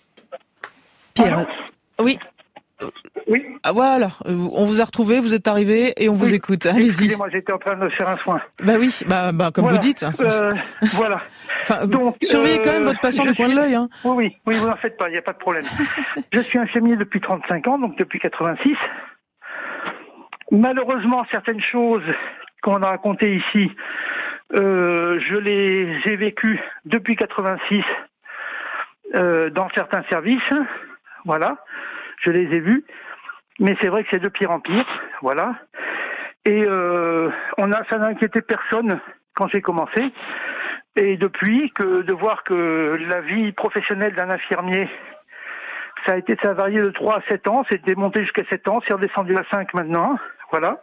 Pierre, euh, oui. Oui. Ah, voilà, on vous a retrouvé, vous êtes arrivé et on vous oui. écoute. Allez-y. Excusez-moi, j'étais en train de me faire un soin. Bah oui, bah, bah comme voilà. vous dites. Euh, voilà. Enfin, donc, surveillez euh, quand même votre patient du coin suis... de l'œil. Hein. Oui, oui, oui, vous n'en faites pas, il n'y a pas de problème. Je suis infirmier depuis trente-cinq ans, donc depuis quatre-vingt-six. Malheureusement, certaines choses qu'on a racontées ici, euh, je les ai vécues depuis quatre-vingt-six euh, dans certains services. Voilà, je les ai vues. Mais c'est vrai que c'est de pire en pire, voilà. Et euh, on a, ça n'a inquiété personne quand j'ai commencé. Et depuis, que de voir que la vie professionnelle d'un infirmier, ça a été, ça a varié de trois à sept ans, c'est monté jusqu'à sept ans, c'est redescendu à cinq maintenant, voilà.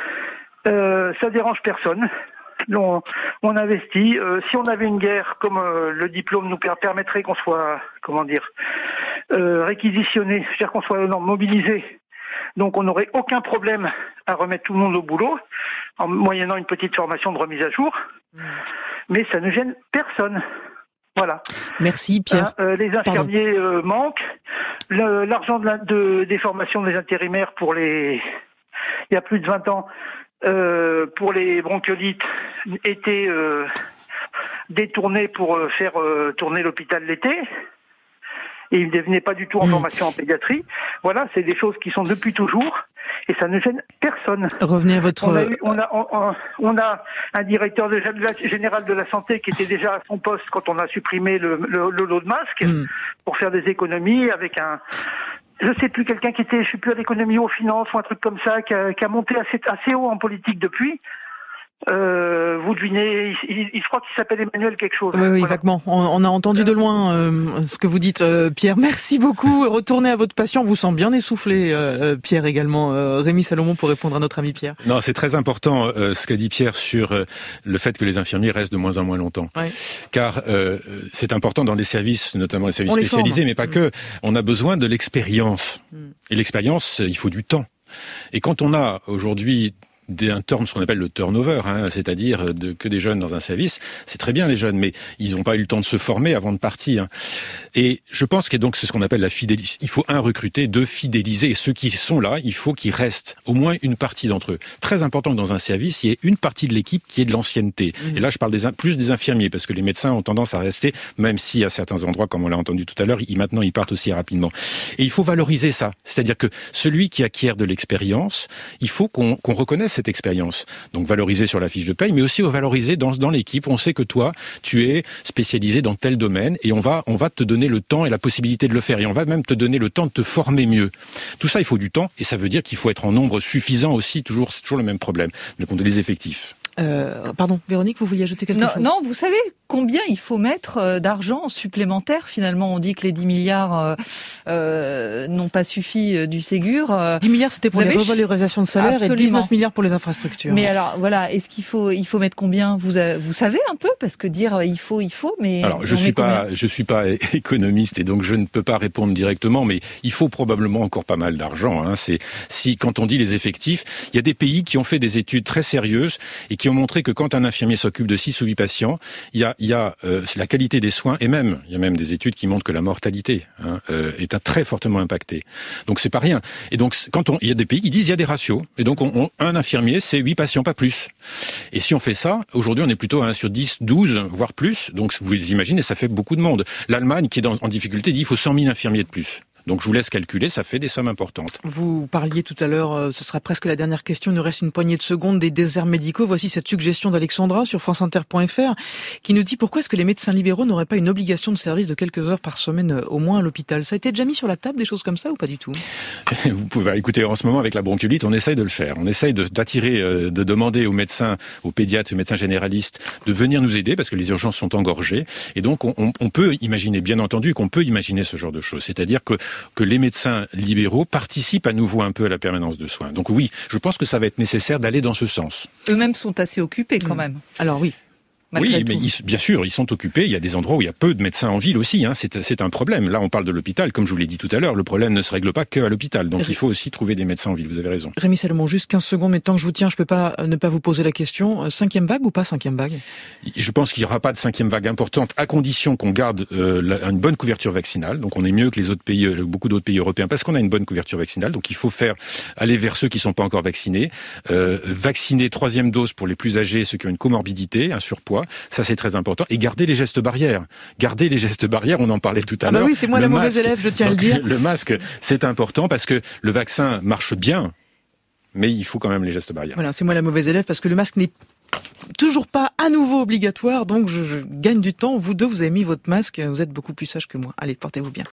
Euh, ça dérange personne. On, on investit. Euh, si on avait une guerre, comme euh, le diplôme nous permettrait qu'on soit, comment dire, euh, réquisitionné, c'est-à-dire qu'on soit non, mobilisé. Donc on n'aurait aucun problème à remettre tout le monde au boulot, en moyennant une petite formation de remise à jour. Mmh. Mais ça ne gêne personne. Voilà. Merci Pierre. Hein, euh, les infirmiers euh, manquent. Le, l'argent de, la, de, des formations des intérimaires pour les... Il y a plus de vingt ans, euh, pour les bronchiolites, était euh, détourné pour euh, faire euh, tourner l'hôpital l'été. Et il ne venait pas du tout en mmh. formation en pédiatrie. Voilà, c'est des choses qui sont depuis toujours, et ça ne gêne personne. Revenez à votre... On a, eu, on a, on, on a un directeur de, général de la santé qui était déjà à son poste quand on a supprimé le, le, le lot de masques, mmh. pour faire des économies avec un... Je sais plus, quelqu'un qui était, je sais plus, à l'économie ou aux finances ou un truc comme ça, qui a, qui a monté assez, assez haut en politique depuis. Euh, vous devinez, il, il, je crois qu'il s'appelle Emmanuel quelque chose. Oui, oui, voilà. vaguement. On, on a entendu de loin euh, ce que vous dites, euh, Pierre. Merci beaucoup. Retournez à votre patient. On vous sent bien essoufflé, euh, Pierre, également. Euh, Rémi Salomon pour répondre à notre ami Pierre. Non, c'est très important euh, ce qu'a dit Pierre sur euh, le fait que les infirmiers restent de moins en moins longtemps. Ouais. Car euh, c'est important dans des services, notamment les services on spécialisés, mais pas mmh. que. On a besoin de l'expérience. Mmh. Et l'expérience, il faut du temps. Et quand on a aujourd'hui d'un turn, ce qu'on appelle le turnover, hein, c'est-à-dire de, que des jeunes dans un service, c'est très bien les jeunes, mais ils n'ont pas eu le temps de se former avant de partir. Et je pense que donc c'est ce qu'on appelle la fidélisation. Il faut un recruter, deux fidéliser, et ceux qui sont là, il faut qu'ils restent, au moins une partie d'entre eux. Très important que dans un service, il y ait une partie de l'équipe qui ait de l'ancienneté. Mmh. Et là, je parle des, plus des infirmiers, parce que les médecins ont tendance à rester, même si à certains endroits, comme on l'a entendu tout à l'heure, ils, maintenant ils partent aussi rapidement. Et il faut valoriser ça, c'est-à-dire que celui qui acquiert de l'expérience, il faut qu'on, qu'on reconnaisse cette expérience. Donc valoriser sur la fiche de paye, mais aussi valoriser dans, dans l'équipe. On sait que toi, tu es spécialisé dans tel domaine et on va, on va te donner le temps et la possibilité de le faire. Et on va même te donner le temps de te former mieux. Tout ça, il faut du temps et ça veut dire qu'il faut être en nombre suffisant aussi. Toujours, c'est toujours le même problème. Le compte des effectifs. Euh, pardon, Véronique, vous vouliez ajouter quelque non, chose ? Non, vous savez combien il faut mettre d'argent supplémentaire ? Finalement, on dit que les dix milliards euh, euh, n'ont pas suffi du Ségur. dix milliards, c'était pour les revalorisations de salaire. Absolument. Et dix-neuf milliards pour les infrastructures. Mais alors, voilà, est-ce qu'il faut, il faut mettre combien ? Vous, vous savez un peu ? Parce que dire il faut, il faut, mais... Alors, je suis pas, je suis pas économiste et donc je ne peux pas répondre directement, mais il faut probablement encore pas mal d'argent. Hein. C'est, si, quand on dit les effectifs, il y a des pays qui ont fait des études très sérieuses et qui ont montré que quand un infirmier s'occupe de six ou huit patients, il y a, il y a euh, la qualité des soins et même, il y a même des études qui montrent que la mortalité hein, euh, est un, très fortement impactée. Donc c'est pas rien. Et donc quand on, il y a des pays qui disent il y a des ratios. Et donc on, on, un infirmier c'est huit patients, pas plus. Et si on fait ça, aujourd'hui on est plutôt à un sur dix, douze, voire plus. Donc vous imaginez, ça fait beaucoup de monde. L'Allemagne qui est dans, en difficulté dit il faut cent mille infirmiers de plus. Donc je vous laisse calculer, ça fait des sommes importantes. Vous parliez tout à l'heure, euh, ce sera presque la dernière question, il nous reste une poignée de secondes, des déserts médicaux. Voici cette suggestion d'Alexandra sur franceinter point f r qui nous dit pourquoi est-ce que les médecins libéraux n'auraient pas une obligation de service de quelques heures par semaine euh, au moins à l'hôpital. Ça a été déjà mis sur la table, des choses comme ça ou pas du tout ? Vous pouvez bah, écouter, en ce moment avec la bronchiolite, on essaye de le faire. On essaye de, d'attirer, euh, de demander aux médecins, aux pédiatres, aux médecins généralistes de venir nous aider parce que les urgences sont engorgées. Et donc on, on, on peut imaginer, bien entendu, qu'on peut imaginer ce genre de choses. C'est-à-dire que, que les médecins libéraux participent à nouveau un peu à la permanence de soins. Donc oui, je pense que ça va être nécessaire d'aller dans ce sens. Eux-mêmes sont assez occupés quand même. Alors oui. Oui, mais ils, bien sûr, ils sont occupés. Il y a des endroits où il y a peu de médecins en ville aussi. Hein. C'est, c'est un problème. Là, on parle de l'hôpital. Comme je vous l'ai dit tout à l'heure, le problème ne se règle pas qu'à l'hôpital. Donc, Ré... il faut aussi trouver des médecins en ville. Vous avez raison. Rémi Salomon, juste quinze secondes. Mais tant que je vous tiens, je peux pas ne pas vous poser la question. Cinquième vague ou pas cinquième vague ? Je pense qu'il n'y aura pas de cinquième vague importante à condition qu'on garde euh, la, une bonne couverture vaccinale. Donc, on est mieux que les autres pays, euh, beaucoup d'autres pays européens, parce qu'on a une bonne couverture vaccinale. Donc, il faut faire aller vers ceux qui sont pas encore vaccinés. Euh, vacciner troisième dose pour les plus âgés, ceux qui ont une comorbidité, un surpoids. Ça, c'est très important. Et garder les gestes barrières. Garder les gestes barrières, on en parlait tout à ah l'heure. Bah oui, c'est moi le la mauvaise masque, élève, je tiens donc, à le dire. Le masque, c'est important parce que le vaccin marche bien, mais il faut quand même les gestes barrières. Voilà, c'est moi la mauvaise élève parce que le masque n'est toujours pas à nouveau obligatoire, donc je, je gagne du temps. Vous deux, vous avez mis votre masque, vous êtes beaucoup plus sages que moi. Allez, portez-vous bien.